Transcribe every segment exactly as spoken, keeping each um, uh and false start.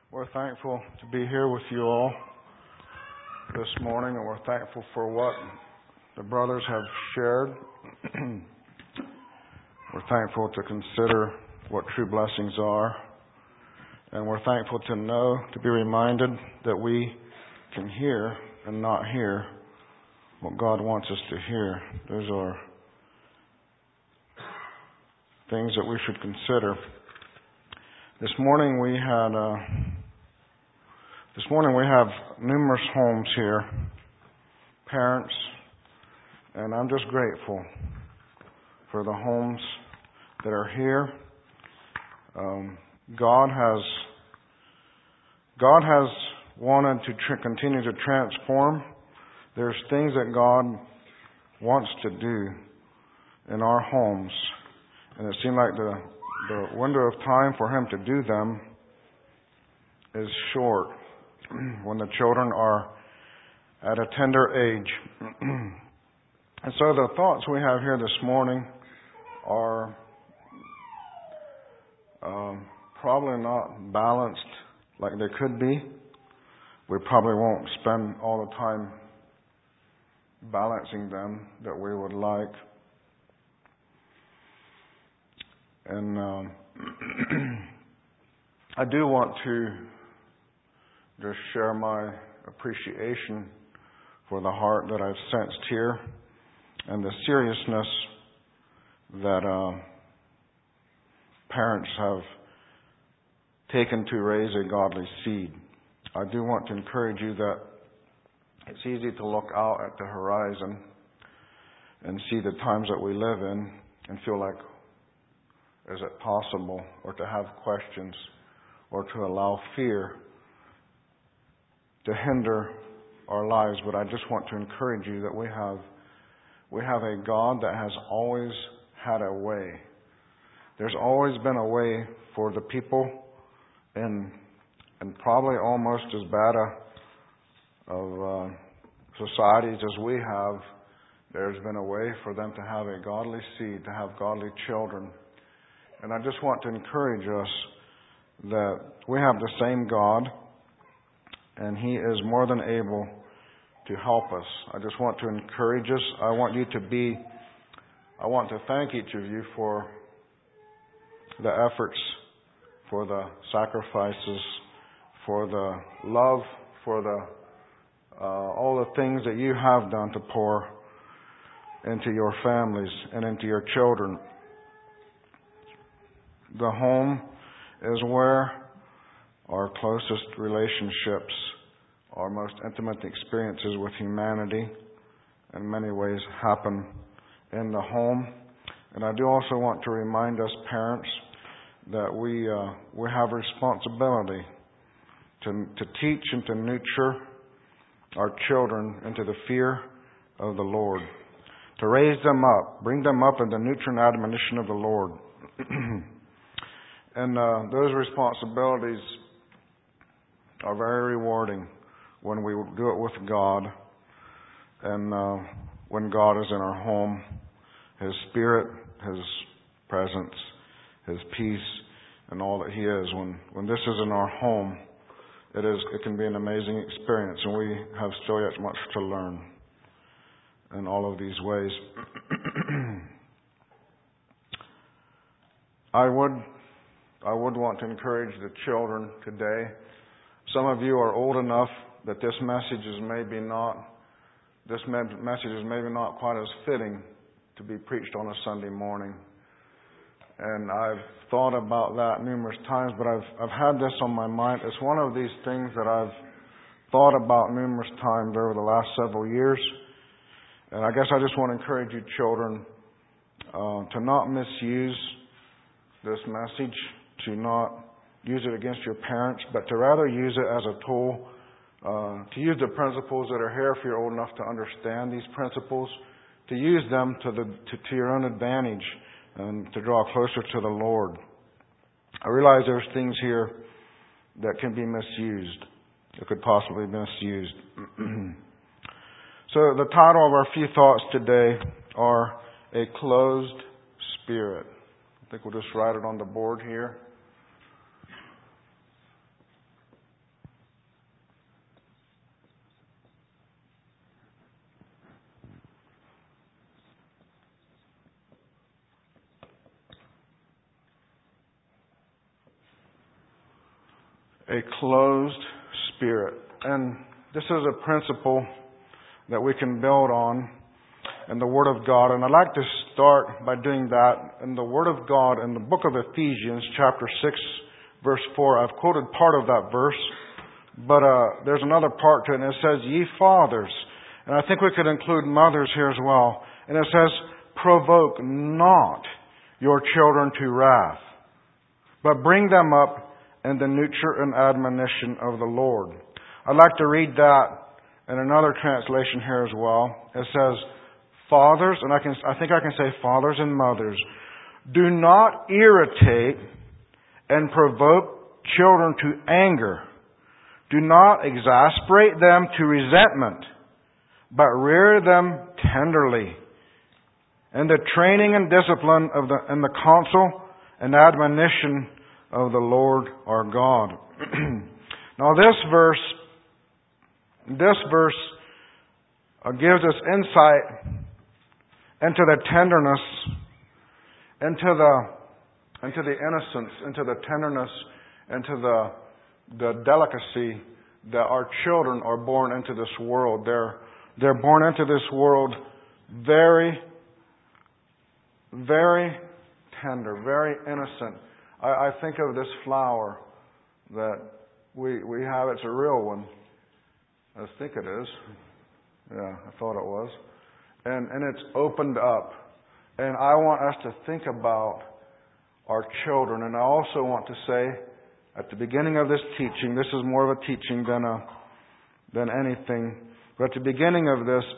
We're thankful to be here with you all this morning, and we're thankful for what the brothers have shared. We're thankful to consider what true blessings are, and we're thankful to know, to be reminded that we can hear and not hear what God wants us to hear. Those are things that we should consider. This morning we had, uh, this morning we have numerous homes here, parents, and I'm just grateful for the homes that are here. Um, God has, God has wanted to tr- continue to transform. There's things that God wants to do in our homes, and it seemed like the The window of time for Him to do them is short when the children are at a tender age. And so the thoughts we have here this morning are um, probably not balanced like they could be. We probably won't spend all the time balancing them that we would like. And um, I do want to just share my appreciation for the heart that I've sensed here and the seriousness that uh, parents have taken to raise a godly seed. I do want to encourage you that it's easy to look out at the horizon and see the times that we live in and feel like, is it possible, or to have questions, or to allow fear to hinder our lives. But I just want to encourage you that we have we have a God that has always had a way. There's always been a way for the people in, and probably almost as bad a, of uh, societies as we have. There's been a way for them to have a godly seed, to have godly children. And I just want to encourage us that we have the same God, and He is more than able to help us. I just want to encourage us. I want you to be, I want to thank each of you for the efforts, for the sacrifices, for the love, for the uh, all the things that you have done to pour into your families and into your children. The home is where our closest relationships, our most intimate experiences with humanity in many ways happen in the home. And I do also want to remind us parents that we uh, we have responsibility to to teach and to nurture our children into the fear of the Lord, to raise them up, bring them up in the nurture and admonition of the Lord. And uh, those responsibilities are very rewarding when we do it with God, and uh, when God is in our home, His Spirit, His presence, His peace, and all that He is. When when this is in our home, it is it can be an amazing experience, and we have still yet much to learn in all of these ways. I would. I would want to encourage the children today. Some of you are old enough that this message is maybe not, this message is maybe not quite as fitting to be preached on a Sunday morning. And I've thought about that numerous times, but I've I've had this on my mind. It's one of these things that I've thought about numerous times over the last several years. And I guess I just want to encourage you children uh, to not misuse this message, to not use it against your parents, but to rather use it as a tool, uh, to use the principles that are here if you're old enough to understand these principles, to use them to the to, to your own advantage and to draw closer to the Lord. I realize there's things here that can be misused, that could possibly be misused. So the title of our few thoughts today are A Closed Spirit. I think we'll just write it on the board here. a closed spirit. And this is a principle that we can build on in the Word of God. And I'd like to start by doing that in the Word of God in the book of Ephesians, chapter six, verse four. I've quoted part of that verse, but uh, there's another part to it, and it says, "Ye fathers," and I think we could include mothers here as well. And it says, "Provoke not your children to wrath, but bring them up in the nurture and admonition of the Lord." I'd like to read that in another translation here as well. It says, "Fathers," and I can I think I can say fathers and mothers, "do not irritate and provoke children to anger. Do not exasperate them to resentment, but rear them tenderly in the training and discipline of the in the counsel and admonition of the Lord our God." Now this verse, this verse uh, gives us insight into the tenderness, into the into the innocence, into the tenderness, into the the delicacy that our children are born into this world. They're they're born into this world very, very tender, very innocent. I, I think of this flower that we we have. It's a real one. I think it is. Yeah, I thought it was. And and it's opened up. And I want us to think about our children. And I also want to say, at the beginning of this teaching, this is more of a teaching than a than anything. But at the beginning of this,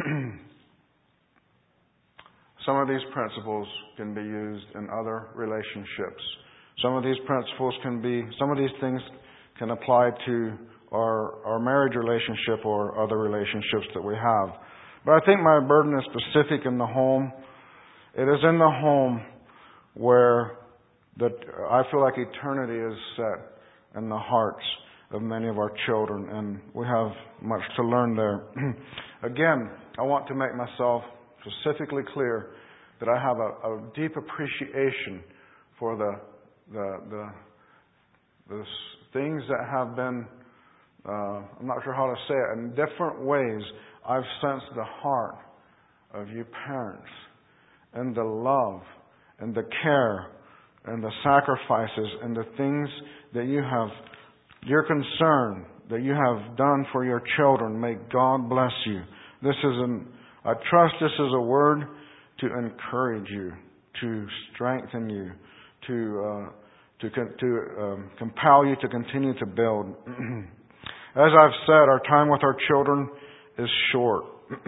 some of these principles can be used in other relationships. Some of these principles can be, some of these things can apply to our our marriage relationship or other relationships that we have. But I think my burden is specific in the home. It is in the home where that I feel like eternity is set in the hearts of many of our children, and we have much to learn there. Again, I want to make myself specifically clear that I have a, a deep appreciation for the the the, the things that have been, uh, I'm not sure how to say it, in different ways I've sensed the heart of you parents and the love and the care and the sacrifices and the things that you have, your concern that you have done for your children. May God bless you. This is an, I trust this is a word to encourage you, to strengthen you, to uh, to to um, compel you to continue to build. As I've said, our time with our children is short.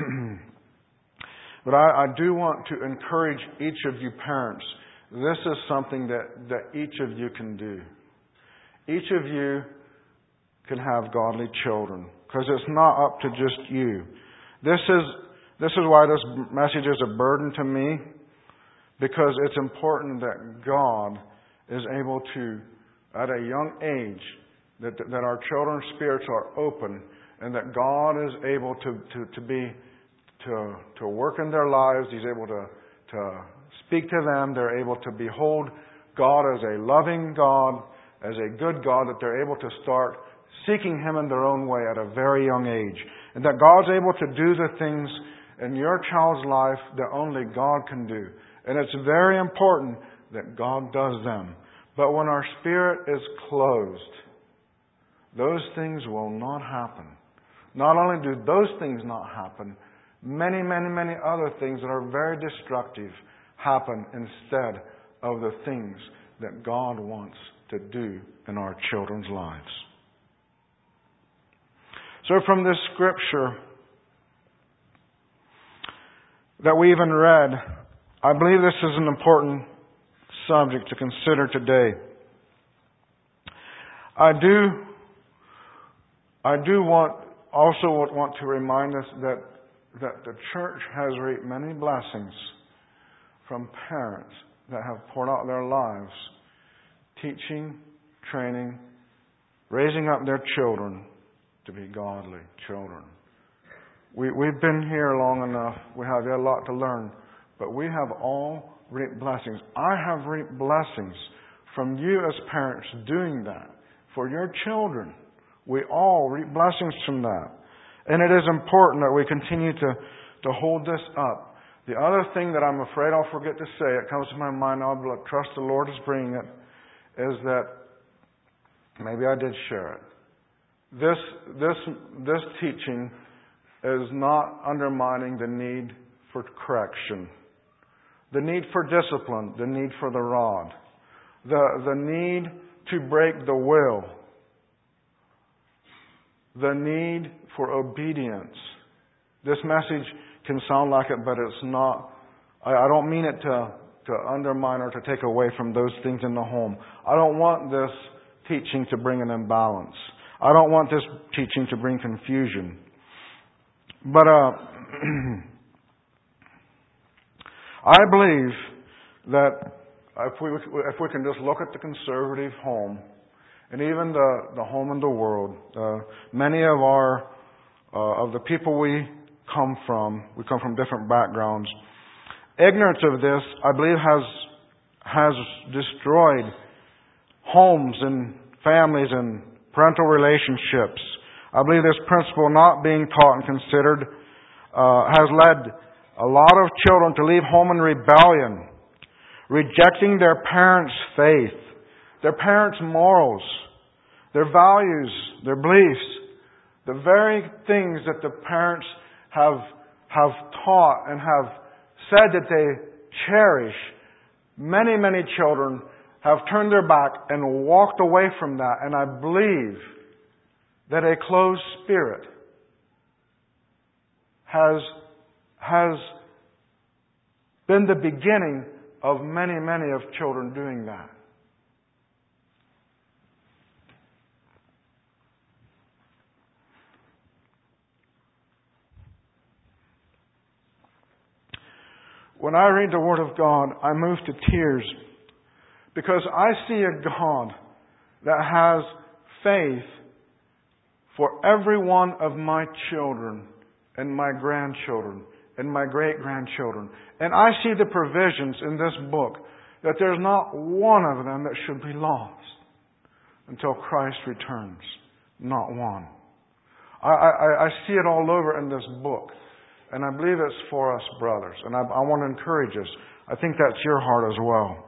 But I, I do want to encourage each of you parents. This is something that, that each of you can do. Each of you can have godly children, because it's not up to just you. This is this is why this message is a burden to me, because it's important that God is able to, at a young age, that that our children's spirits are open, and that God is able to to, to be to to work in their lives. He's able to to speak to them. They're able to behold God as a loving God, as a good God, that they're able to start seeking Him in their own way at a very young age. And that God's able to do the things in your child's life that only God can do. And it's very important that God does them. But when our spirit is closed, those things will not happen. Not only do those things not happen, many, many, many other things that are very destructive happen instead of the things that God wants to do in our children's lives. So from this scripture that we even read, I believe this is an important subject to consider today. I do, I do want also want to remind us that that the church has reaped many blessings from parents that have poured out their lives teaching, training, raising up their children to be godly children. We, we've been here long enough. We have a lot to learn. But we have all reaped blessings. I have reaped blessings from you as parents doing that. for your children. We all reap blessings from that. And it is important that we continue to, to hold this up. The other thing that I'm afraid I'll forget to say, it comes to my mind, I'll trust the Lord is bringing it, is that maybe I did share it. This, this, this teaching is not undermining the need for correction, the need for discipline, the need for the rod, the, the need to break the will, the need for obedience. This message can sound like it, but it's not. I, I don't mean it to, to undermine or to take away from those things in the home. I don't want this teaching to bring an imbalance. I don't want this teaching to bring confusion. But uh, I believe that if we if we can just look at the conservative home, and even the, the home in the world, uh, many of our uh, of the people we come from, we come from different backgrounds. Ignorance of this, I believe, has has destroyed homes and families and parental relationships. I believe this principle not being taught and considered uh, has led a lot of children to leave home in rebellion, rejecting their parents' faith, their parents' morals, their values, their beliefs, the very things that the parents have have taught and have said that they cherish. Many, many children have turned their back and walked away from that. And I believe that a closed spirit has, has been the beginning of many, many of children doing that. When I read the Word of God, I move to tears because I see a God that has faith for every one of my children and my grandchildren and my great-grandchildren. And I see the provisions in this book that there's not one of them that should be lost until Christ returns. Not one. I, I, I see it all over in this book. And I believe it's for us brothers. And I, I want to encourage us. I think that's your heart as well.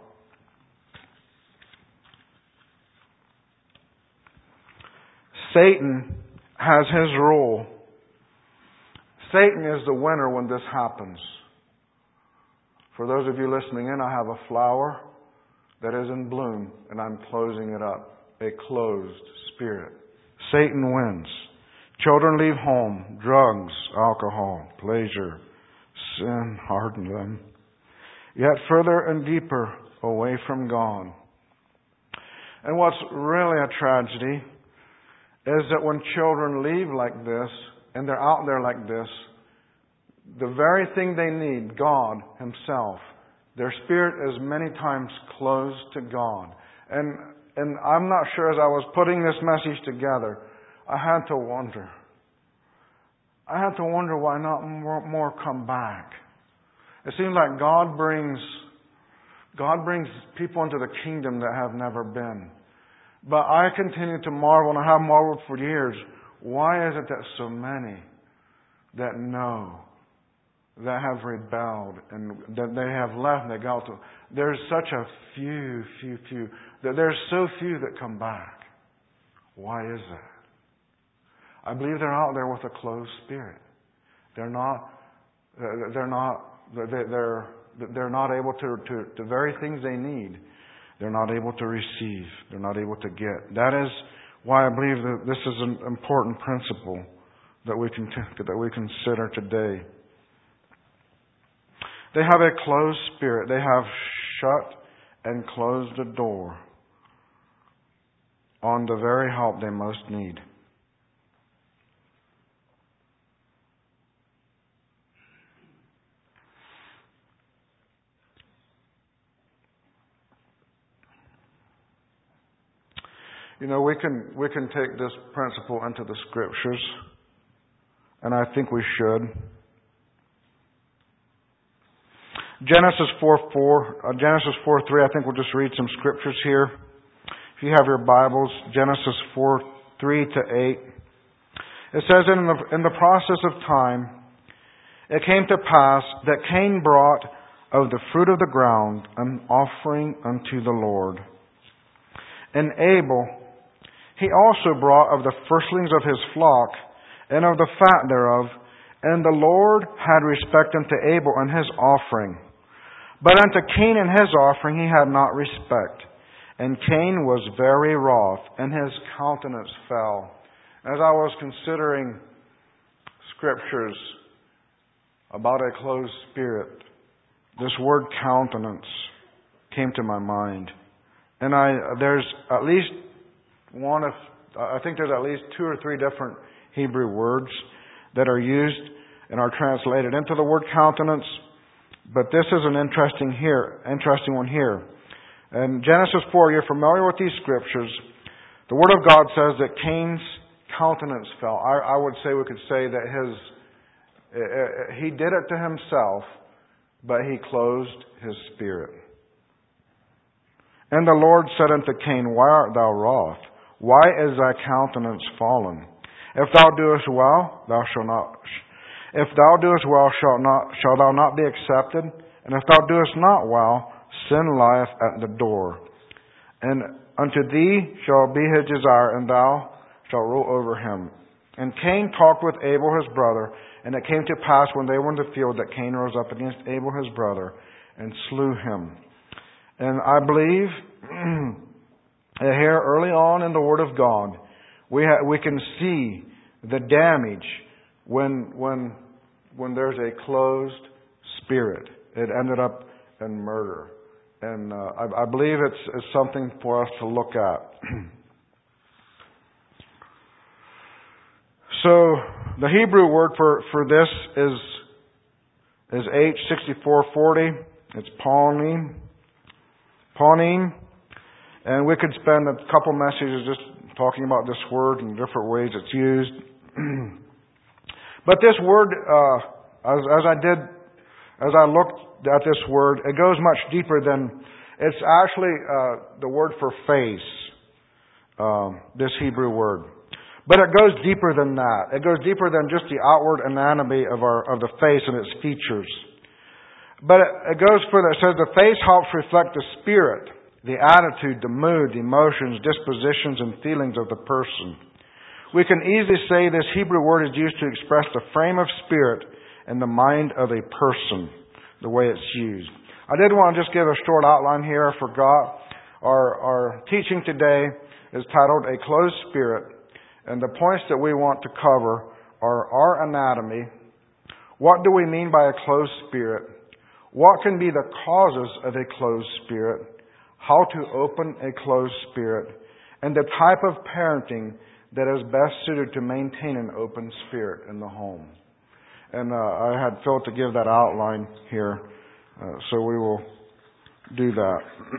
Satan has his role. Satan is the winner when this happens. For those of you listening in, I have a flower that is in bloom, and I'm closing it up. A closed spirit. Satan wins. Children leave home. Drugs, alcohol, pleasure, sin harden them. Yet further and deeper away from God. And what's really a tragedy is that when children leave like this, and they're out there like this, the very thing they need, God Himself, their spirit is many times closed to God. And and I'm not sure, as I was putting this message together, I had to wonder. I had to wonder why not more, more come back. It seems like God brings God brings people into the kingdom that have never been. But I continue to marvel, and I have marveled for years. Why is it that so many that know, that have rebelled, and that they have left, and they go to, there's such a few, few, few, that there's so few that come back. Why is that? I believe they're out there with a closed spirit. They're not, they're not, they're, they're not able to, to, the very things they need, they're not able to receive. They're not able to get. That is why I believe that this is an important principle that we can, that we consider today. They have a closed spirit. They have shut and closed the door on the very help they most need. You know, we can we can take this principle into the Scriptures, and I think we should. Genesis four four, uh, Genesis four three. I think we'll just read some scriptures here. If If you have your Bibles, Genesis four, three to eight. It says, in the, in the process of time, it came to pass that Cain brought of the fruit of the ground an offering unto the Lord. And Abel, he also brought of the firstlings of his flock, and of the fat thereof. And the Lord had respect unto Abel and his offering. But unto Cain and his offering he had not respect. And Cain was very wroth, and his countenance fell. As I was considering scriptures about a closed spirit, this word countenance came to my mind. And I there's at least one of, I think there's at least two or three different Hebrew words that are used and are translated into the word countenance. But this is an interesting here, interesting one here. In Genesis four, you're familiar with these scriptures. The Word of God says that Cain's countenance fell. I, I would say we could say that his uh, he did it to himself, but he closed his spirit. And the Lord said unto Cain, Why art thou wroth? Why is thy countenance fallen? If thou doest well, thou shalt not. If thou doest well, shalt not shalt thou not be accepted? And if thou doest not well, sin lieth at the door. And unto thee shall be his desire, and thou shalt rule over him. And Cain talked with Abel his brother, and it came to pass when they were in the field that Cain rose up against Abel his brother, and slew him. And I believe here early on in the Word of God, we ha- we can see the damage when when when there's a closed spirit. It ended up in murder, and uh, I, I believe it's, it's something for us to look at. So the Hebrew word for, for this is is H sixty-four forty. It's Pauline. Pauline. And we could spend a couple messages just talking about this word and different ways it's used. But this word, uh, as, as I did, as I looked at this word, it goes much deeper than, it's actually uh, the word for face, um, this Hebrew word. But it goes deeper than that. It goes deeper than just the outward anatomy of our of the face and its features. But it, it goes further. It says the face helps reflect the spirit, the attitude, the mood, the emotions, dispositions, and feelings of the person. We can easily say this Hebrew word is used to express the frame of spirit and the mind of a person, the way it's used. I did want to just give a short outline here. I forgot. Our, our teaching today is titled A Closed Spirit, and the points that we want to cover are our anatomy. What do we mean by a closed spirit? What can be the causes of a closed spirit? How to open a closed spirit? And the type of parenting that is best suited to maintain an open spirit in the home. And uh, I had Phil to give that outline here, uh, so we will do that.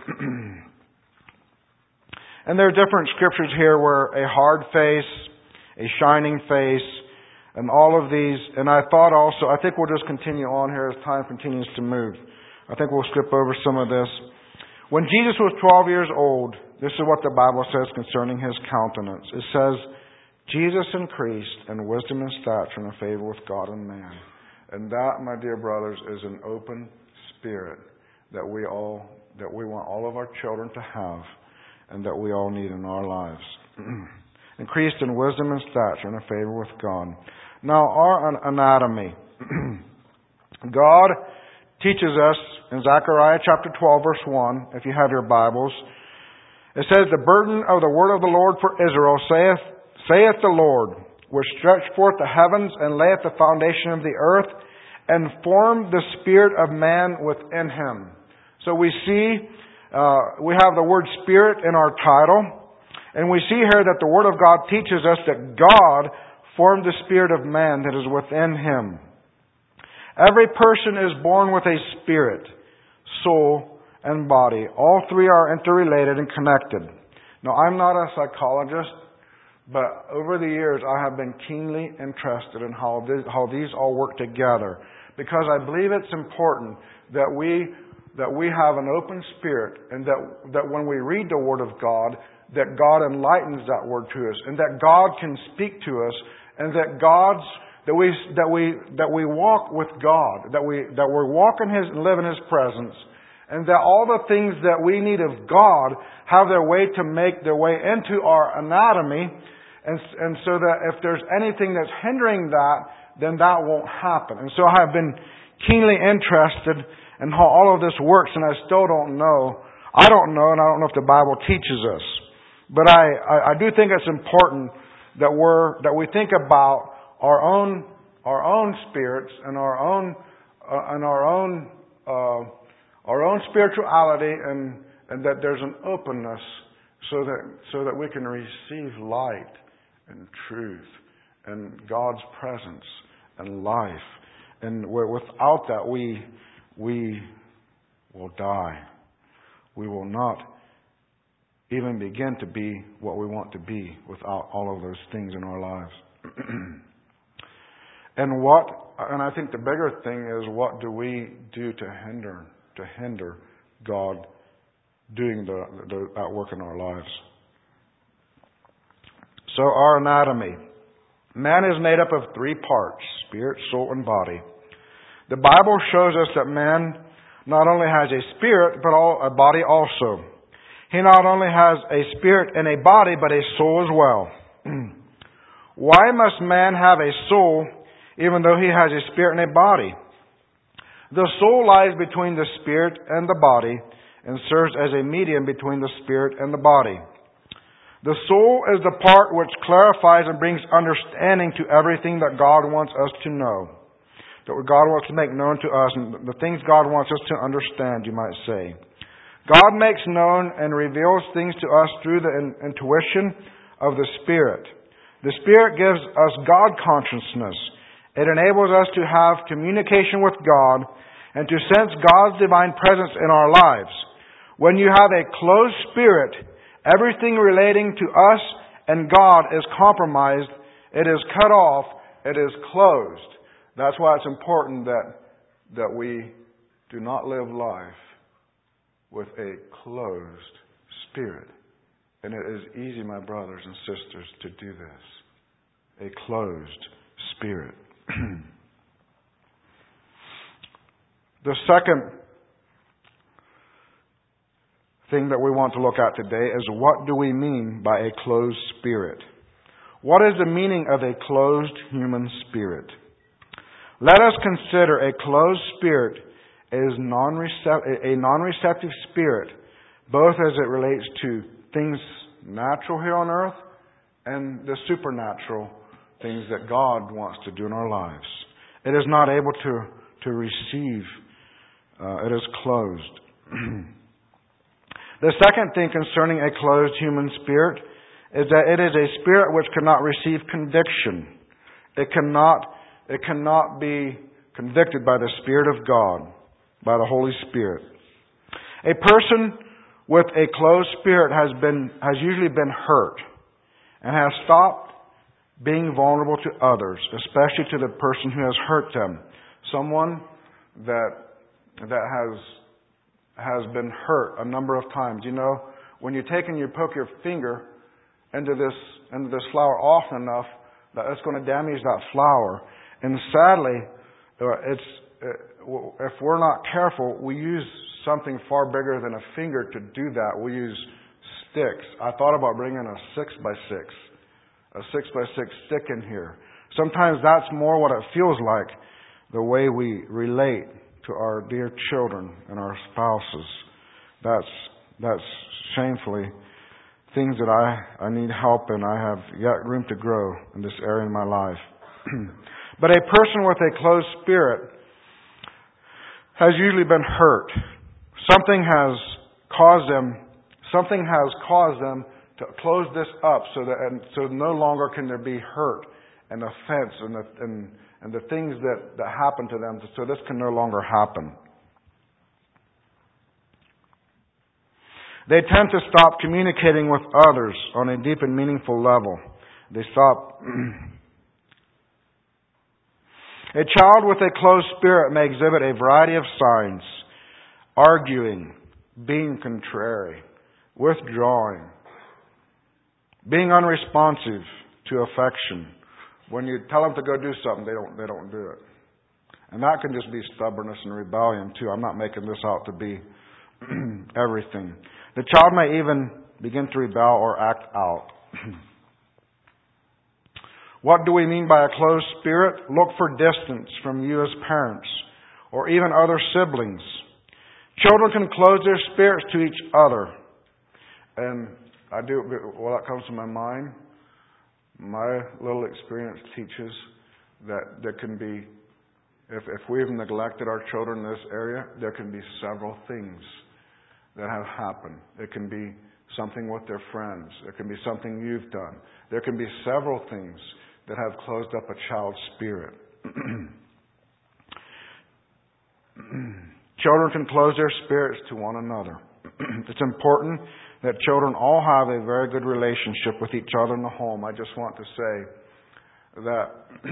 And there are different scriptures here where a hard face, a shining face, and all of these. And I thought also, I think we'll just continue on here as time continues to move. I think we'll skip over some of this. When Jesus was twelve years old, this is what the Bible says concerning His countenance. It says, Jesus increased in wisdom and stature and in favor with God and man. And that, my dear brothers, is an open spirit that we all, that we want all of our children to have and that we all need in our lives. Increased in wisdom and stature and in favor with God. Now, our anatomy. God teaches us in Zechariah chapter twelve, verse one, if you have your Bibles. It says, the burden of the word of the Lord for Israel saith, saith the Lord, which stretched forth the heavens and layeth the foundation of the earth, and formed the spirit of man within him. So we see, uh, we have the word spirit in our title, and we see here that the Word of God teaches us that God formed the spirit of man that is within him. Every person is born with a spirit, soul, and body. All three are interrelated and connected. Now, I'm not a psychologist, but over the years I have been keenly interested in how this, how these all work together, because I believe it's important that we that we have an open spirit, and that that when we read the Word of God, that God enlightens that word to us, and that God can speak to us, and that God's that we that we that we walk with God, that we that we walk in His and live in His presence, and that all the things that we need of God have their way to make their way into our anatomy, and and so that if there's anything that's hindering that, then that won't happen. And so I have been keenly interested in how all of this works, and I still don't know. I don't know, and I don't know if the Bible teaches us. But I, I, I do think it's important that we're that we think about our own our own spirits and our own uh, and our own uh, our own spirituality, and and that there's an openness so that so that we can receive light and truth and God's presence and life. And where without that we we will die. We will not even begin to be what we want to be without all of those things in our lives. And what, and I think the bigger thing is, what do we do to hinder, to hinder God doing the, the, that work in our lives? So our anatomy. Man is made up of three parts: spirit, soul, and body. The Bible shows us that man not only has a spirit, but all, a body also. He not only has a spirit and a body, but a soul as well. Why must man have a soul, even though he has a spirit and a body? The soul lies between the spirit and the body, and serves as a medium between the spirit and the body. The soul is the part which clarifies and brings understanding to everything that God wants us to know, that God wants to make known to us, and the things God wants us to understand, you might say. God makes known and reveals things to us through the intuition of the Spirit. The Spirit gives us God consciousness. It enables us to have communication with God and to sense God's divine presence in our lives. When you have a closed spirit, everything relating to us and God is compromised. It is cut off. It is closed. That's why it's important that, that we do not live life with a closed spirit. And it is easy, my brothers and sisters, to do this. A closed spirit. The second thing that we want to look at today is, what do we mean by a closed spirit? What is the meaning of a closed human spirit? Let us consider a closed spirit as non-recept- a non-receptive spirit, both as it relates to things natural here on earth and the supernatural things that God wants to do in our lives. It is not able to, to receive. Uh, it is closed. The second thing concerning a closed human spirit is that it is a spirit which cannot receive conviction. It cannot, it cannot be convicted by the Spirit of God, by the Holy Spirit. A person with a closed spirit has been has usually been hurt and has stopped being vulnerable to others, especially to the person who has hurt them. Someone that that has has been hurt a number of times. You know, when you take and you poke your finger into this into this flower often enough, that it's going to damage that flower. And sadly, it's if we're not careful, we use something far bigger than a finger to do that. We use sticks. I thought about bringing a six by six, a six by six stick in here. Sometimes that's more what it feels like, the way we relate to our dear children and our spouses. That's that's shamefully things that I, I need help in. I have yet room to grow in this area in my life. But a person with a closed spirit has usually been hurt. Something has caused them, something has caused them to close this up so that and so no longer can there be hurt and offense and the, and, and the things that, that happen to them. So this can no longer happen. They tend to stop communicating with others on a deep and meaningful level. They stop. A child with a closed spirit may exhibit a variety of signs: arguing, being contrary, withdrawing, Being unresponsive to affection. When you tell them to go do something, they don't, they don't do it. And that can just be stubbornness and rebellion too. I'm not making this out to be everything. The child may even begin to rebel or act out. What do we mean by a closed spirit? Look for distance from you as parents or even other siblings. Children can close their spirits to each other. And I do, well, that comes to my mind. My little experience teaches that there can be, if, if we've neglected our children in this area, there can be several things that have happened. It can be something with their friends. It can be something you've done. There can be several things that have closed up a child's spirit. Children can close their spirits to one another. It's important that children all have a very good relationship with each other in the home. I just want to say that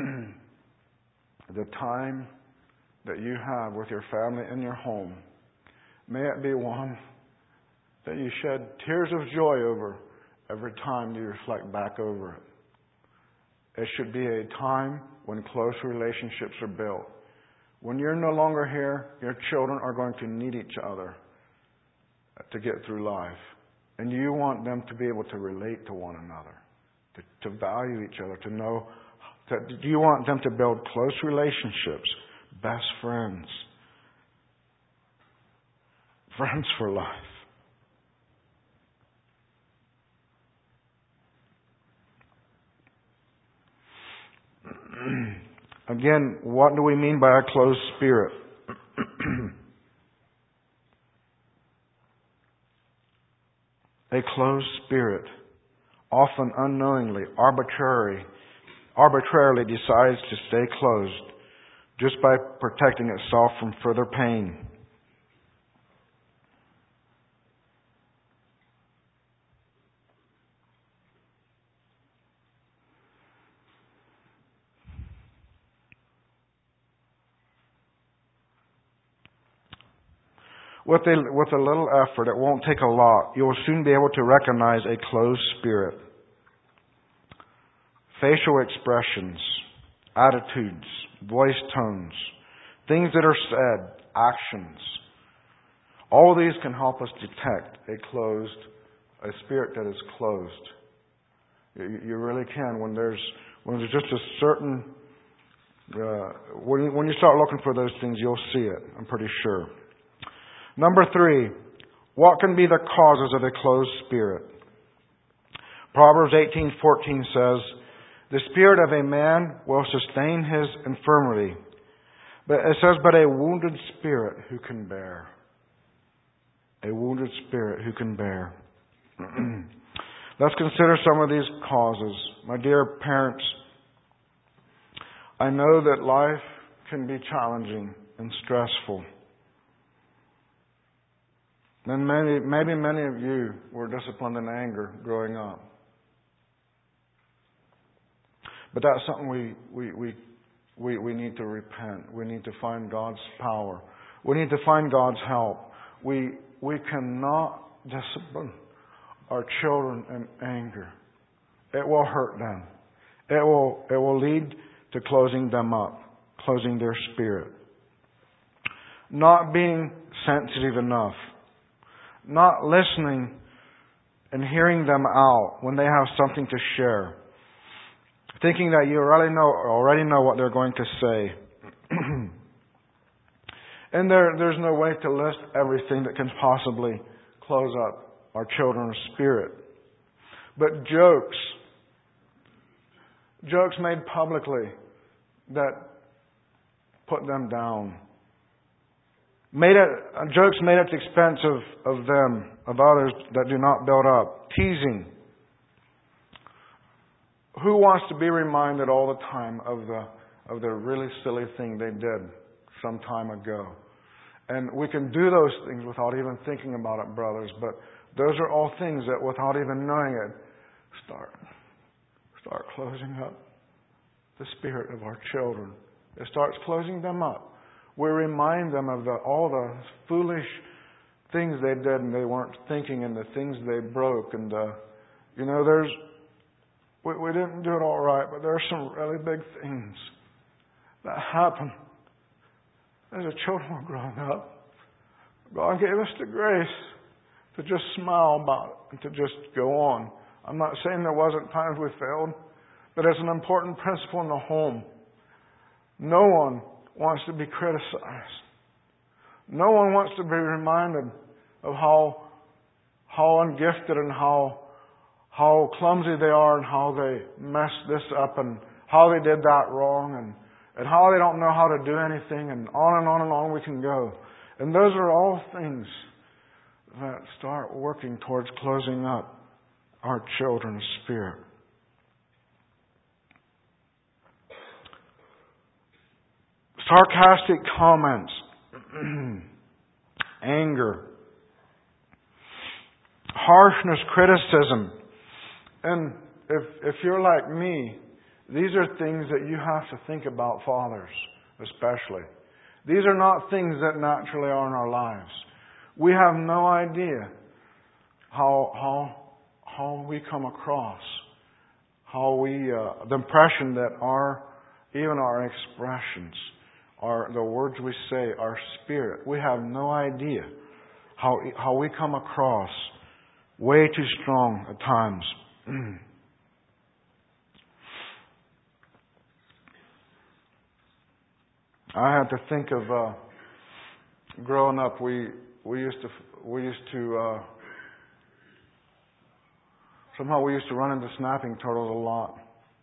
the time that you have with your family in your home, may it be one that you shed tears of joy over every time you reflect back over it. It should be a time when close relationships are built. When you're no longer here, your children are going to need each other to get through life. And you want them to be able to relate to one another, to, to value each other, to know. To, you want them to build close relationships, best friends, friends for life. Again, what do we mean by a closed spirit? A closed spirit, often unknowingly, arbitrarily, arbitrarily decides to stay closed just by protecting itself from further pain. With a, with a little effort, it won't take a lot. You will soon be able to recognize a closed spirit. Facial expressions, attitudes, voice tones, things that are said, actions. All these can help us detect a closed, a spirit that is closed. You, you really can. When there's when there's just a certain, uh, when you, when you start looking for those things, you'll see it. I'm pretty sure. Number three, what can be the causes of a closed spirit? Proverbs eighteen fourteen says, "The spirit of a man will sustain his infirmity." But it says, "But a wounded spirit who can bear?" A wounded spirit who can bear. Let's consider some of these causes. My dear parents, I know that life can be challenging and stressful. And many, maybe many of you were disciplined in anger growing up. But that's something we, we, we, we, we need to repent. We need to find God's power. We need to find God's help. We, we cannot discipline our children in anger. It will hurt them. It will, it will lead to closing them up, closing their spirit. Not being sensitive enough. Not listening and hearing them out when they have something to share. Thinking that you already know, already know what they're going to say. And there, there's no way to list everything that can possibly close up our children's spirit. But jokes, jokes made publicly that put them down. Made it, jokes made at the expense of, of them, of others that do not build up. Teasing. Who wants to be reminded all the time of the of the really silly thing they did some time ago? And we can do those things without even thinking about it, brothers. But those are all things that, without even knowing it, start start closing up the spirit of our children. It starts closing them up. We remind them of the, all the foolish things they did and they weren't thinking, and the things they broke. And the, you know, there's We, we didn't do it all right, but there are some really big things that happen as the children were growing up. God gave us the grace to just smile about it and to just go on. I'm not saying there wasn't times we failed, but it's an important principle in the home. No one wants to be criticized. No one wants to be reminded of how how ungifted and how how clumsy they are and how they messed this up and how they did that wrong and, and how they don't know how to do anything, and on and on and on we can go. And those are all things that start working towards closing up our children's spirit. Sarcastic comments, anger, harshness, criticism. And if if you're like me, these are things that you have to think about, fathers especially. These are not things that naturally are in our lives. We have no idea how how how we come across, how we uh, the impression that our even our expressions, our the words we say, our spirit. We have no idea how how we come across way too strong at times. I had to think of uh, growing up. We we used to we used to uh, somehow we used to run into snapping turtles a lot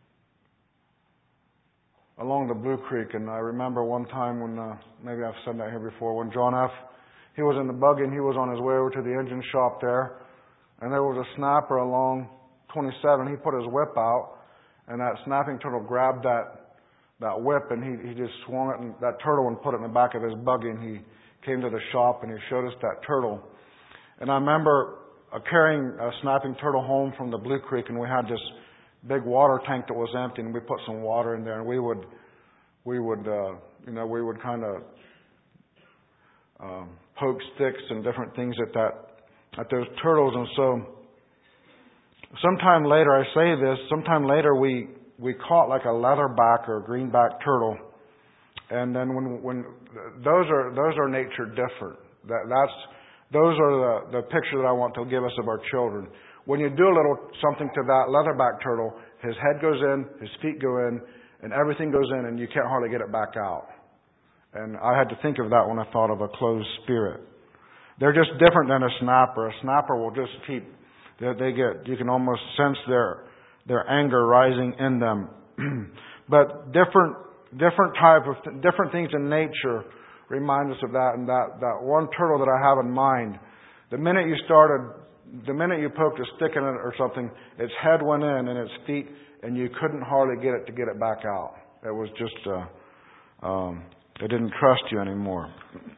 along the Blue Creek. And I remember one time when uh, maybe I've said that here before. When John F. he was in the buggy and he was on his way over to the engine shop there, and there was a snapper along twenty-seven. He put his whip out, and that snapping turtle grabbed that that whip, and he, he just swung it, and that turtle, and put it in the back of his buggy, and he came to the shop, and he showed us that turtle. And I remember uh, carrying a snapping turtle home from the Blue Creek, and we had this big water tank that was empty, and we put some water in there, and we would, we would, uh, you know, we would kind of um, poke sticks and different things at that, at those turtles. And so, sometime later, I say this, sometime later we we caught like a leatherback or a greenback turtle, and then when when those are those are nature different. That that's those are the the picture that I want to give us of our children. When you do a little something to that leatherback turtle, his head goes in, his feet go in, and everything goes in, and you can't hardly get it back out. And I had to think of that when I thought of a closed spirit. They're just different than a snapper. A snapper will just keep. They, they get. You can almost sense their their anger rising in them. But different different type of th- different things in nature remind us of that. And that that one turtle that I have in mind, the minute you started, the minute you poked a stick in it or something, its head went in and its feet, and you couldn't hardly get it to get it back out. It was just. Uh, um, it didn't trust you anymore.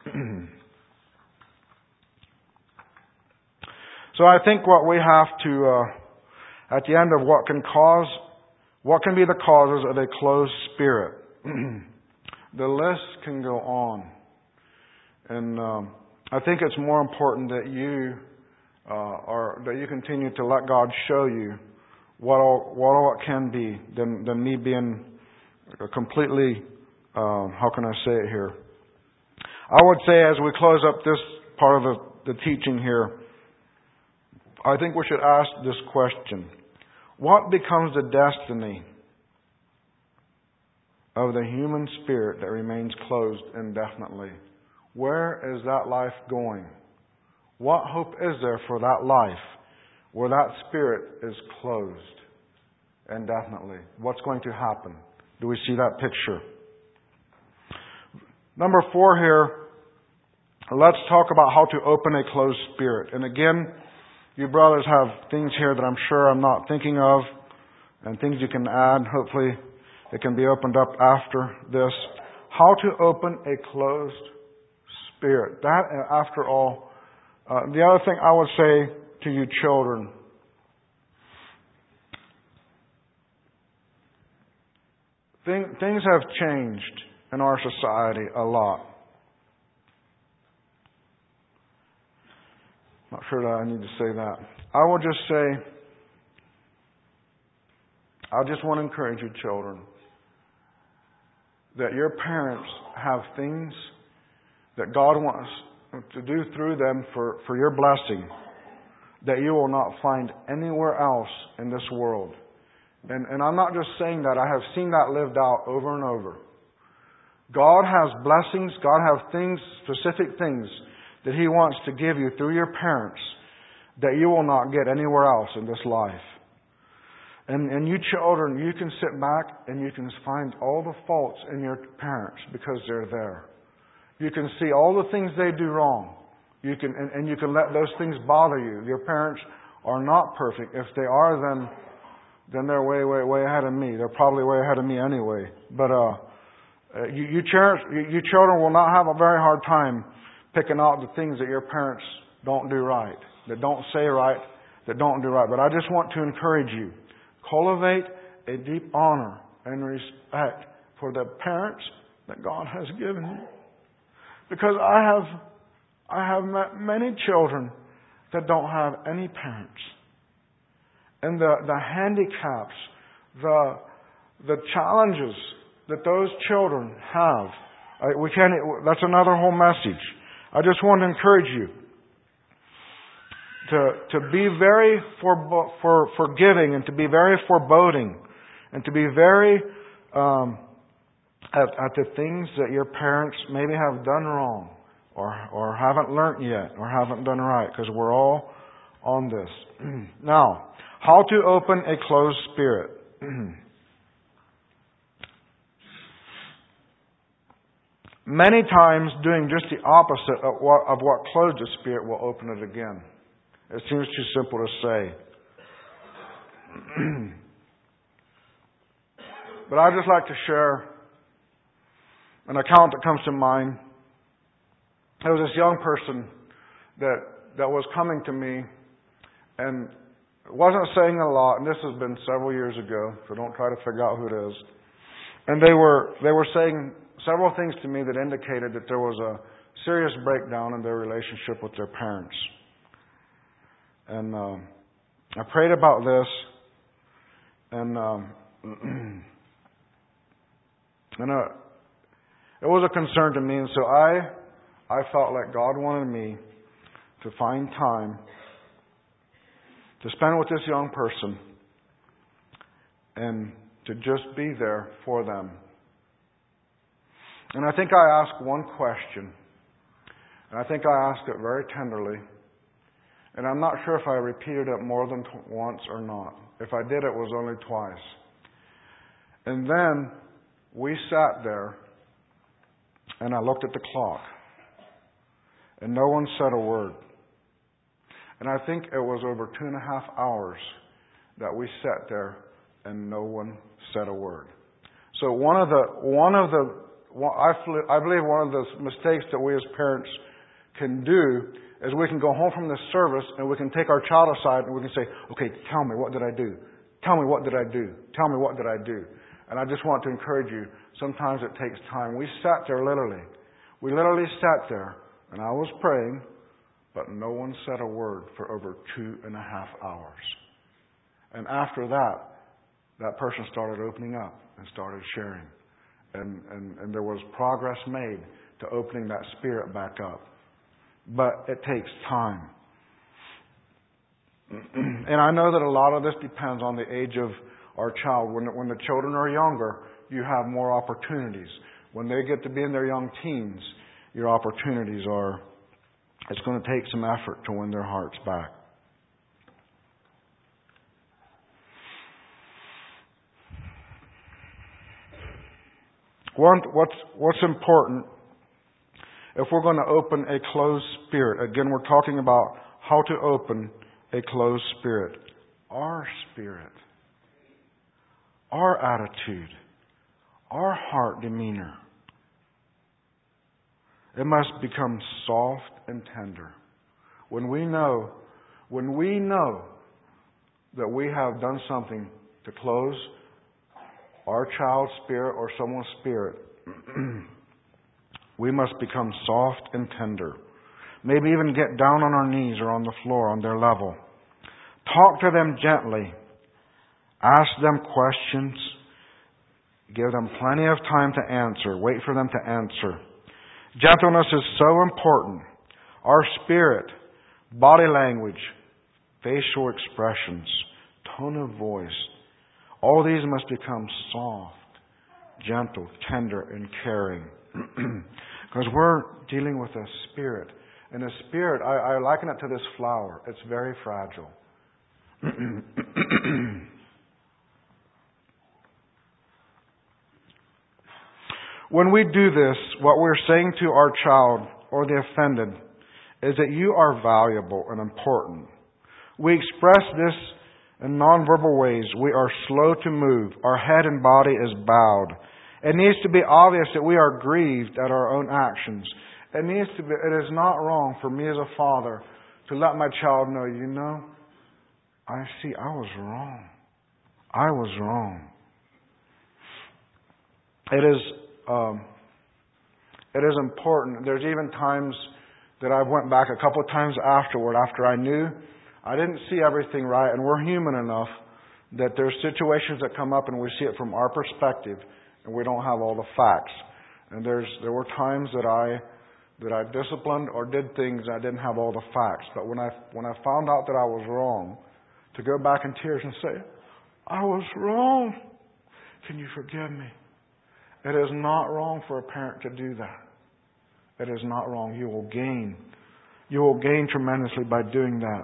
So I think what we have to, uh, at the end of what can cause, what can be the causes of a closed spirit, the list can go on. And um, I think it's more important that you uh, are that you continue to let God show you what all, what all it can be, than than me being completely. Um, how can I say it here? I would say, as we close up this part of the, the teaching here, I think we should ask this question. What becomes the destiny of the human spirit that remains closed indefinitely? Where is that life going? What hope is there for that life where that spirit is closed indefinitely? What's going to happen? Do we see that picture? Number four here, let's talk about how to open a closed spirit. And again, you brothers have things here that I'm sure I'm not thinking of, and things you can add. Hopefully it can be opened up after this. How to open a closed spirit. That, after all, uh, the other thing I would say to you children, thing, things have changed in our society a lot. Not sure that I need to say that. I will just say I just want to encourage you, children, that your parents have things that God wants to do through them for, for your blessing that you will not find anywhere else in this world. And, and I'm not just saying that. I have seen that lived out over and over. God has blessings. God has things, specific things that He wants to give you through your parents that you will not get anywhere else in this life. And, and you children, you can sit back and you can find all the faults in your parents because they're there. You can see all the things they do wrong. You can, and, and you can let those things bother you. Your parents are not perfect. If they are, then then they're way, way, way ahead of me. They're probably way ahead of me anyway. But uh, you, you, parents, you, you children will not have a very hard time picking out the things that your parents don't do right, that don't say right, that don't do right. But I just want to encourage you. Cultivate a deep honor and respect for the parents that God has given you. Because I have I have met many children that don't have any parents. And the, the handicaps, the the challenges that those children have, I, we can't. That's another whole message. I just want to encourage you to to be very for, for forgiving and to be very foreboding and to be very um, at, at the things that your parents maybe have done wrong or or haven't learned yet or haven't done right, because we're all on this. Now, how to open a closed spirit. Many times doing just the opposite of what, of what closed a spirit will open it again. It seems too simple to say. But I'd just like to share an account that comes to mind. There was this young person that, that was coming to me and wasn't saying a lot, and this has been several years ago, so don't try to figure out who it is. And they were they were saying several things to me that indicated that there was a serious breakdown in their relationship with their parents. And um, I prayed about this, and um, and uh, it was a concern to me, and so I I felt like God wanted me to find time to spend with this young person and to just be there for them. And I think I asked one question, and I think I asked it very tenderly, and I'm not sure if I repeated it more than t- once or not. If I did, it was only twice. And then we sat there, and I looked at the clock, and no one said a word. And I think it was over two and a half hours that we sat there and no one said a word. So one of the, one of the, I believe one of the mistakes that we as parents can do is we can go home from this service and we can take our child aside and we can say, okay, tell me, what did I do? Tell me, what did I do? Tell me, what did I do? And I just want to encourage you, sometimes it takes time. We sat there literally. We literally sat there and I was praying, but no one said a word for over two and a half hours. And after that, that person started opening up and started sharing. And, and, and there was progress made to opening that spirit back up. But it takes time. And I know that a lot of this depends on the age of our child. When, when the children are younger, you have more opportunities. When they get to be in their young teens, your opportunities are, it's going to take some effort to win their hearts back. One, what's, what's important, if we're going to open a closed spirit, again, we're talking about how to open a closed spirit. Our spirit, our attitude, our heart demeanor, it must become soft and tender. When we know, when we know that we have done something to close our child's spirit or someone's spirit, we must become soft and tender. Maybe even get down on our knees or on the floor on their level. Talk to them gently. Ask them questions. Give them plenty of time to answer. Wait for them to answer. Gentleness is so important. Our spirit, body language, facial expressions, tone of voice, all these must become soft, gentle, tender, and caring. Because we're dealing with a spirit. And a spirit, I, I liken it to this flower. It's very fragile. When we do this, what we're saying to our child or the offended is that you are valuable and important. We express this in nonverbal ways. We are slow to move. Our head and body is bowed. It needs to be obvious that we are grieved at our own actions. It needs to be, it is not wrong for me as a father to let my child know, you know, I see I was wrong. I was wrong. It is um, it is important. There's even times that I went back a couple of times afterward, after I knew I didn't see everything right, and we're human enough that there's situations that come up and we see it from our perspective, and we don't have all the facts. And there's there were times that I that I disciplined or did things I didn't have all the facts. But when I when I found out that I was wrong, to go back in tears and say, I was wrong. Can you forgive me? It is not wrong for a parent to do that. It is not wrong. You will gain. You will gain tremendously by doing that.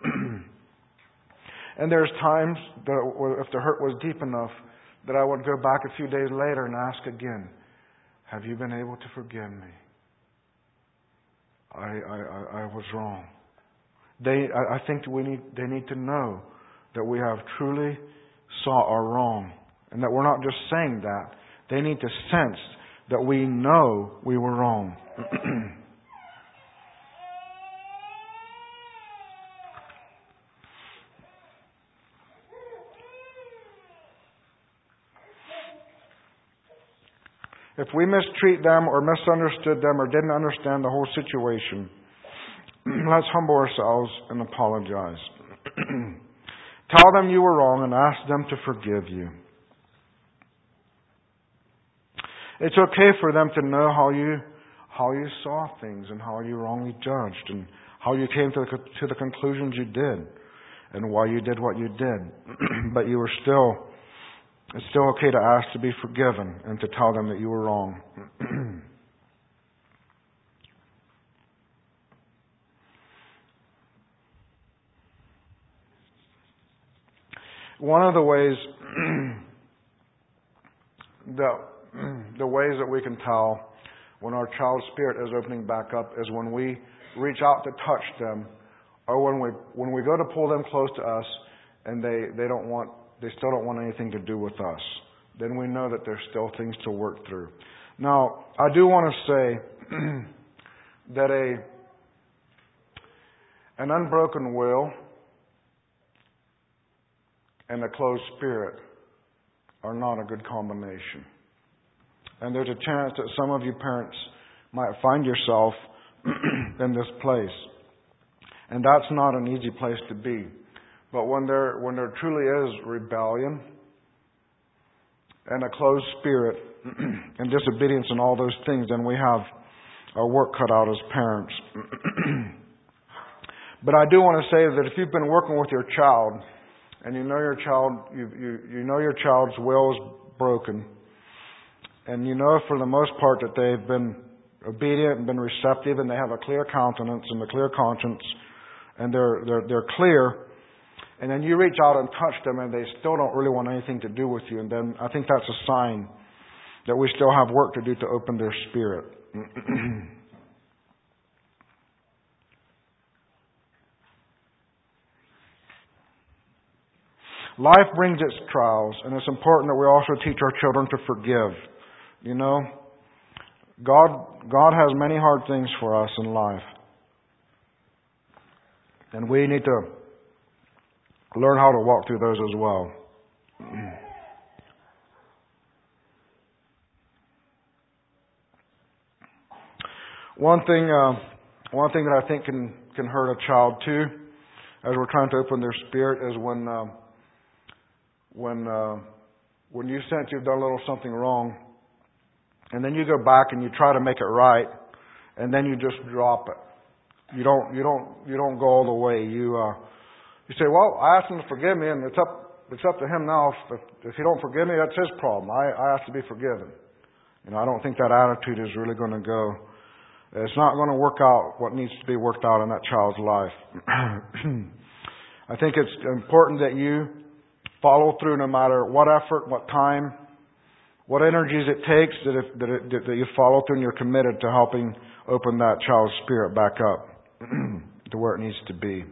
And there's times that if the hurt was deep enough that I would go back a few days later and ask again, have you been able to forgive me? I I, I was wrong. They I, I think we need they need to know that we have truly saw our wrong, and that we're not just saying that. They need to sense that we know we were wrong. If we mistreat them or misunderstood them or didn't understand the whole situation, let's humble ourselves and apologize. Tell them you were wrong and ask them to forgive you. It's okay for them to know how you how you saw things and how you wrongly judged and how you came to the, to the conclusions you did and why you did what you did. But you were still, it's still okay to ask to be forgiven and to tell them that you were wrong. One of the ways that the ways that we can tell when our child's spirit is opening back up is when we reach out to touch them, or when we when we go to pull them close to us and they, they don't want they still don't want anything to do with us. Then we know that there's still things to work through. Now, I do want to say that a an unbroken will and a closed spirit are not a good combination. And there's a chance that some of you parents might find yourself in this place. And that's not an easy place to be. But when there when there truly is rebellion and a closed spirit and disobedience and all those things, then we have our work cut out as parents. But I do want to say that if you've been working with your child and you know your child, you you, you know your child's will is broken, and you know for the most part that they've been obedient and been receptive, and they have a clear countenance and a clear conscience, and they're they're they're clear, and then you reach out and touch them, and they still don't really want anything to do with you, and then I think that's a sign that we still have work to do to open their spirit. Life brings its trials, and it's important that we also teach our children to forgive. You know, God God has many hard things for us in life. And we need to learn how to walk through those as well. One thing uh, one thing that I think can, can hurt a child too, as we're trying to open their spirit, is when uh, when uh, when you sense you've done a little something wrong, and then you go back and you try to make it right, and then you just drop it. You don't you don't you don't go all the way. You uh, you say, well, I asked him to forgive me, and it's up it's up to him now. If if he don't forgive me, that's his problem. I I have to be forgiven. You know, I don't think that attitude is really going to go. It's not going to work out what needs to be worked out in that child's life. I think it's important that you follow through no matter what effort, what time, what energies it takes, that, if, that, it, that you follow through and you're committed to helping open that child's spirit back up to where it needs to be.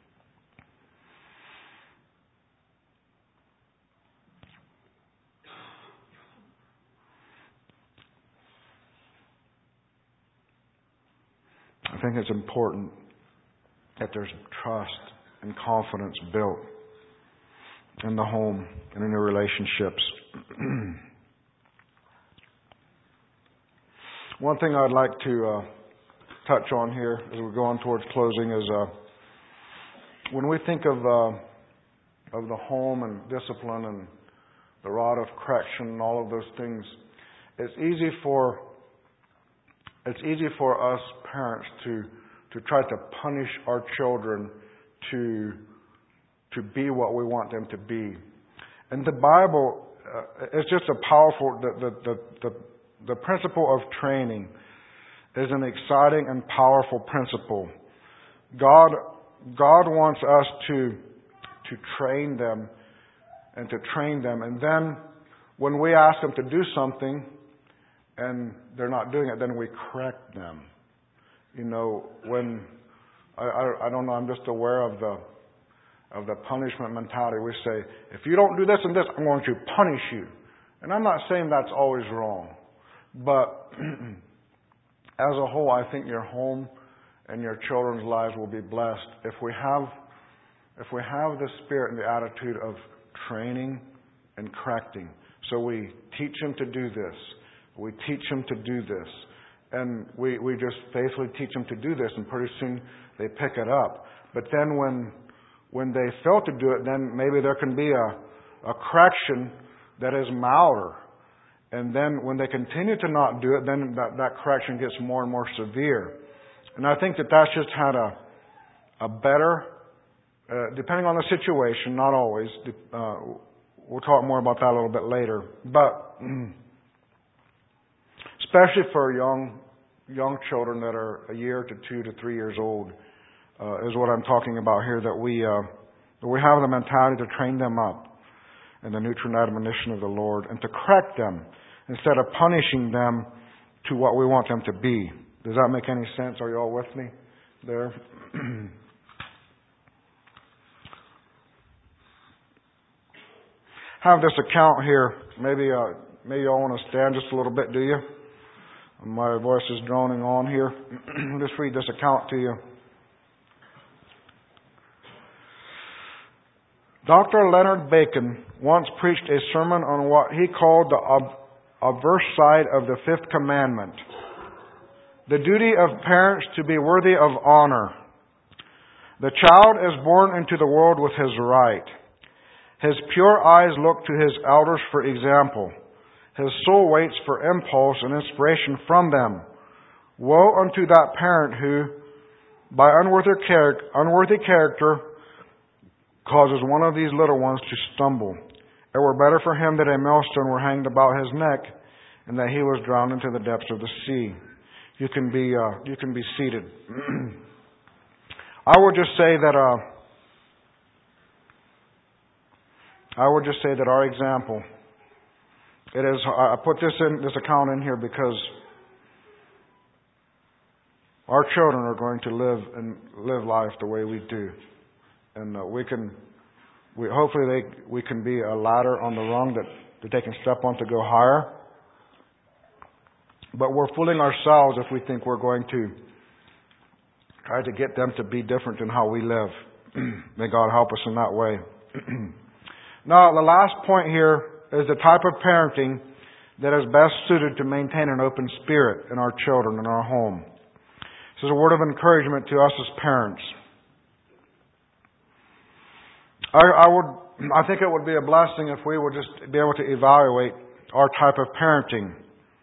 I think it's important that there's trust and confidence built in the home and in your relationships. One thing I'd like to uh, touch on here as we go on towards closing is uh, when we think of uh, of the home and discipline and the rod of correction and all of those things, it's easy for it's easy for us parents to to try to punish our children to to be what we want them to be. And the Bible, uh, it's just a powerful, the, the, the, the, the principle of training is an exciting and powerful principle. God, God wants us to, to train them and to train them. And then when we ask them to do something and they're not doing it, then we correct them. You know, when, I, I, I don't know, I'm just aware of the, of the punishment mentality. We say, if you don't do this and this, I'm going to punish you. And I'm not saying that's always wrong. But as a whole, I think your home and your children's lives will be blessed if we have if we have the spirit and the attitude of training and correcting. So we teach them to do this. We teach them to do this. And we, we just faithfully teach them to do this, and pretty soon they pick it up. But then when When they fail to do it, then maybe there can be a, a correction that is milder. And then when they continue to not do it, then that, that correction gets more and more severe. And I think that that's just had a, a better, uh, depending on the situation, not always. Uh, we'll talk more about that a little bit later. But especially for young young children that are a year to two to three years old, Uh, is what I'm talking about here, that we uh, that we have the mentality to train them up in the nurture and admonition of the Lord and to correct them instead of punishing them to what we want them to be. Does that make any sense? Are you all with me there? Have this account here. Maybe uh, maybe you all want to stand just a little bit, do you? My voice is droning on here. Just read this account to you. Doctor Leonard Bacon once preached a sermon on what he called the obverse side of the fifth commandment. The duty of parents to be worthy of honor. The child is born into the world with his right. His pure eyes look to his elders for example. His soul waits for impulse and inspiration from them. Woe unto that parent who, by unworthy character, unworthy character, causes one of these little ones to stumble. It were better for him that a millstone were hanged about his neck, and that he was drowned into the depths of the sea. You can be uh, you can be seated. I would just say that uh, I would just say that our example. It is. I put this in this account in here because our children are going to live and live life the way we do. And uh, we can, we hopefully they we can be a ladder on the rung that, that they can step on to go higher. But we're fooling ourselves if we think we're going to try to get them to be different than how we live. May God help us in that way. Now, the last point here is the type of parenting that is best suited to maintain an open spirit in our children in our home. This is a word of encouragement to us as parents. I, I would I think it would be a blessing if we would just be able to evaluate our type of parenting.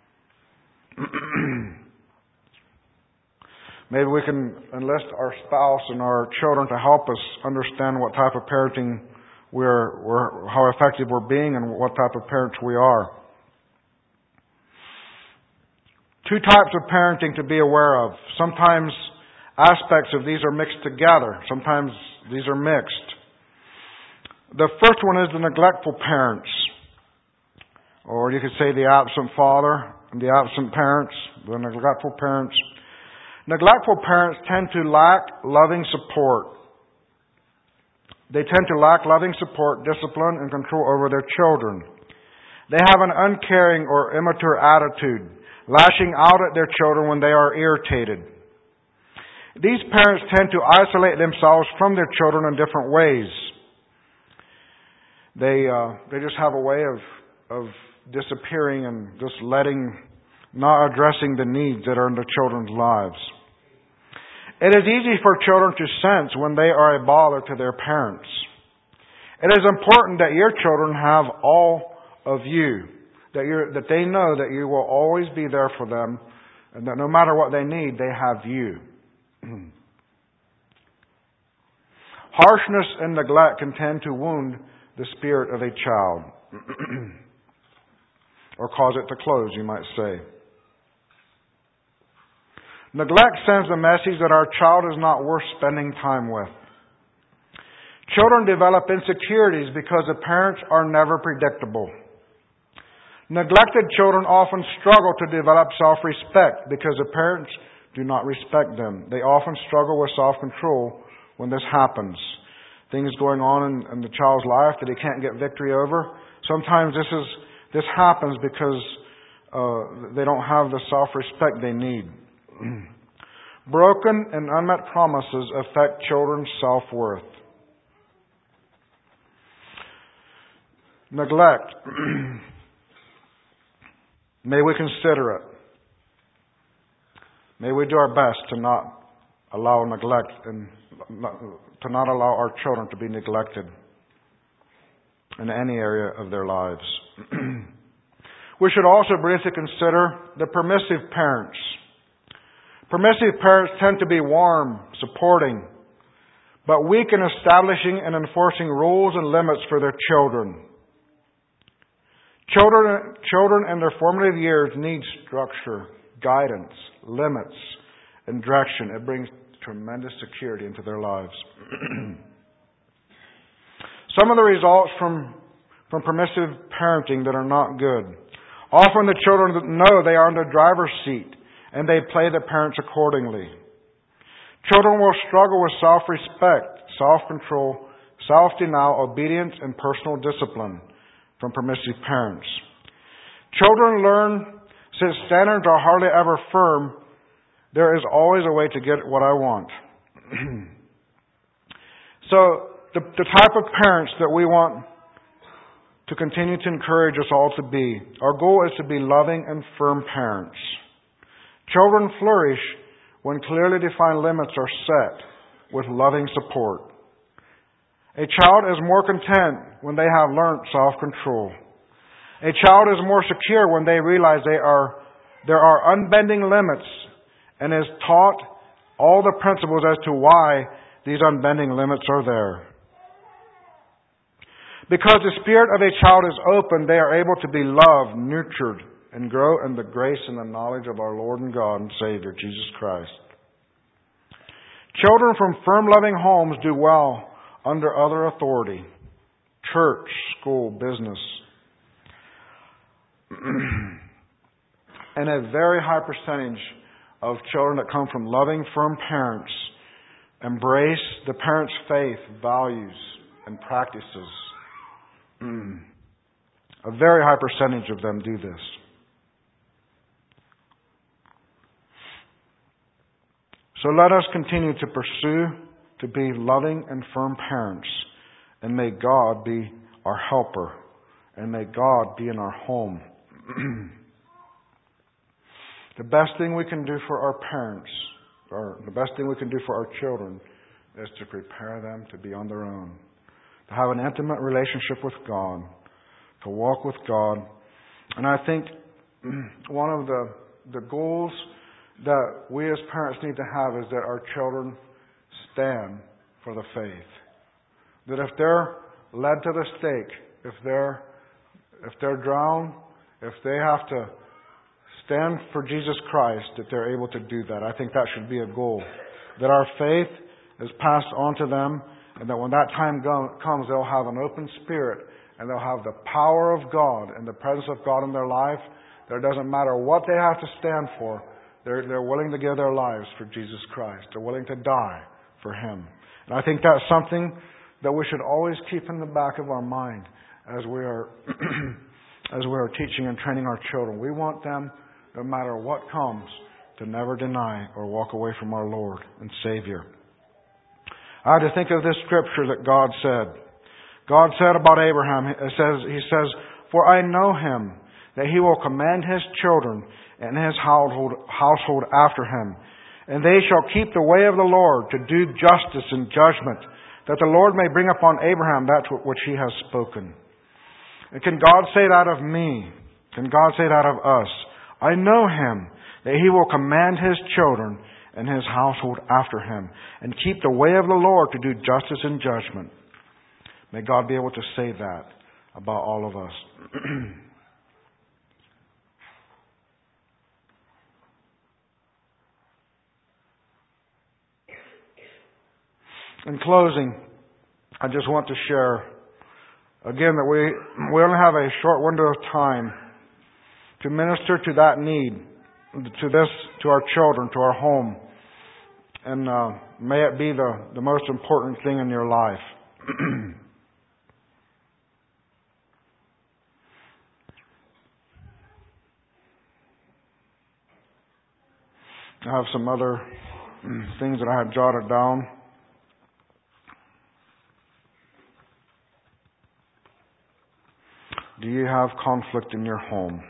Maybe we can enlist our spouse and our children to help us understand what type of parenting we're, we're how effective we're being and what type of parents we are. Two types of parenting to be aware of. Sometimes aspects of these are mixed together. Sometimes these are mixed. The first one is the neglectful parents. Or you could say the absent father and the absent parents, the neglectful parents. Neglectful parents tend to lack loving support. They tend to lack loving support, discipline, and control over their children. They have an uncaring or immature attitude, lashing out at their children when they are irritated. These parents tend to isolate themselves from their children in different ways. They uh, they just have a way of of disappearing and just letting, not addressing the needs that are in the children's lives. It is easy for children to sense when they are a bother to their parents. It is important that your children have all of you, that you're, that they know that you will always be there for them, and that no matter what they need, they have you. Harshness and neglect can tend to wound the spirit of a child, or cause it to close, you might say. Neglect sends a message that our child is not worth spending time with. Children develop insecurities because the parents are never predictable. Neglected children often struggle to develop self-respect because the parents do not respect them. They often struggle with self-control when this happens. Things going on in, in the child's life that he can't get victory over. Sometimes this is this happens because uh, they don't have the self-respect they need. Broken and unmet promises affect children's self-worth. Neglect. May we consider it. May we do our best to not allow neglect and to not allow our children to be neglected in any area of their lives. We should also briefly consider the permissive parents. Permissive parents tend to be warm, supporting, but weak in establishing and enforcing rules and limits for their children. Children, children in their formative years need structure, guidance, limits, and direction. It brings tremendous security into their lives. Some of the results from, from permissive parenting that are not good. Often the children know they are in the driver's seat, and they play their parents accordingly. Children will struggle with self-respect, self-control, self-denial, obedience, and personal discipline from permissive parents. Children learn, since standards are hardly ever firm, there is always a way to get what I want. So, the, the type of parents that we want to continue to encourage us all to be, our goal is to be loving and firm parents. Children flourish when clearly defined limits are set with loving support. A child is more content when they have learned self-control. A child is more secure when they realize they are, there are unbending limits and is taught all the principles as to why these unbending limits are there. Because the spirit of a child is open, they are able to be loved, nurtured, and grow in the grace and the knowledge of our Lord and God and Savior, Jesus Christ. Children from firm, loving homes do well under other authority. Church, school, business. And a very high percentage of children that come from loving, firm parents embrace the parents' faith, values, and practices. A very high percentage of them do this. So let us continue to pursue to be loving and firm parents. And may God be our helper. And may God be in our home. The best thing we can do for our parents, or the best thing we can do for our children, is to prepare them to be on their own. to have an intimate relationship with God, to walk with God. And I think one of the, the goals that we as parents need to have is that our children stand for the faith. That if they're led to the stake, if they're if they're drowned, if they have to stand for Jesus Christ, that they're able to do that. I think that should be a goal. That our faith is passed on to them, and that when that time go- comes, they'll have an open spirit, and they'll have the power of God and the presence of God in their life. That it doesn't matter what they have to stand for. They're, they're willing to give their lives for Jesus Christ. They're willing to die for Him. And I think that's something that we should always keep in the back of our mind as we are as we are teaching and training our children. We want them, no matter what comes, to never deny or walk away from our Lord and Savior. I had to think of this scripture that God said. God said about Abraham, it says, He says, "For I know him, that he will command his children and his household, household after him. And they shall keep the way of the Lord to do justice and judgment, that the Lord may bring upon Abraham that which He has spoken." And can God say that of me? Can God say that of us? I know him, that he will command his children and his household after him, and keep the way of the Lord to do justice and judgment. May God be able to say that about all of us. In closing, I just want to share again that we we only have a short window of time to minister to that need, to this, to our children, to our home, and uh, may it be the, the most important thing in your life. I have some other things that I have jotted down. Do you have conflict in your home?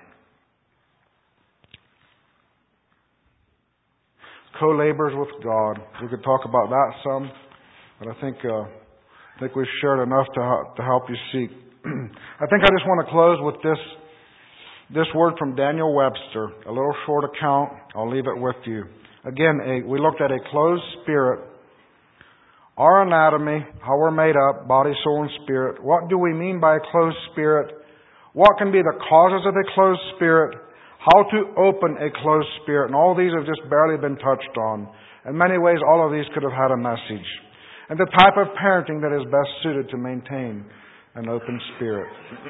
Co-laborers with God. We could talk about that some, but I think uh, I think we've shared enough to to help you see. I think I just want to close with this this word from Daniel Webster, a little short account. I'll leave it with you. Again, a, we looked at a closed spirit, our anatomy, how we're made up, body, soul, and spirit. What do we mean by a closed spirit? What can be the causes of a closed spirit? How to open a closed spirit? And all these have just barely been touched on. In many ways, all of these could have had a message. And the type of parenting that is best suited to maintain an open spirit.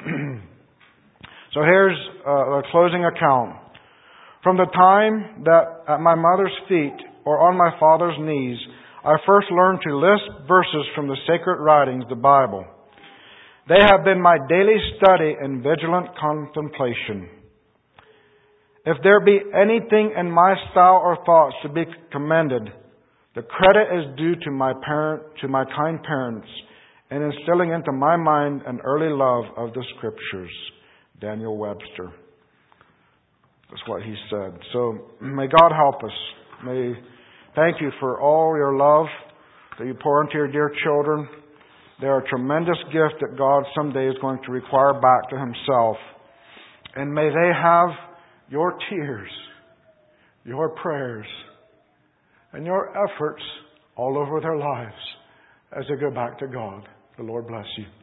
So here's a closing account. From the time that at my mother's feet or on my father's knees, I first learned to list verses from the sacred writings, the Bible. They have been my daily study and vigilant contemplation. If there be anything in my style or thoughts to be commended, the credit is due to my parent, to my kind parents, in instilling into my mind an early love of the Scriptures. Daniel Webster. That's what he said. So may God help us. May thank you for all your love that you pour into your dear children. They are a tremendous gift that God someday is going to require back to Himself. And may they have your tears, your prayers, and your efforts all over their lives as they go back to God. The Lord bless you.